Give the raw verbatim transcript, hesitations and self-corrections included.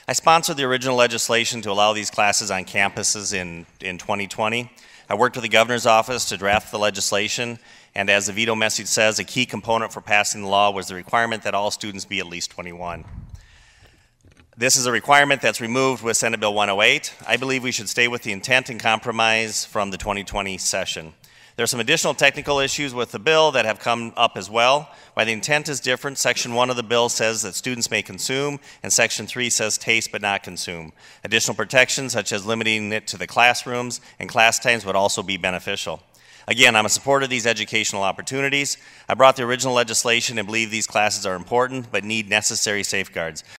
I sponsored the original legislation to allow these classes on campuses in, in twenty twenty. I worked with the governor's office to draft the legislation, and as the veto message says, a key component for passing the law was the requirement that all students be at least twenty-one. This is a requirement that's removed with Senate Bill one oh eight. I believe we should stay with the intent and compromise from the twenty twenty session. There are some additional technical issues with the bill that have come up as well. While the intent is different, Section one of the bill says that students may consume, and Section three says taste but not consume. Additional protections, such as limiting it to the classrooms and class times, would also be beneficial. Again, I'm a supporter of these educational opportunities. I brought the original legislation and believe these classes are important but need necessary safeguards.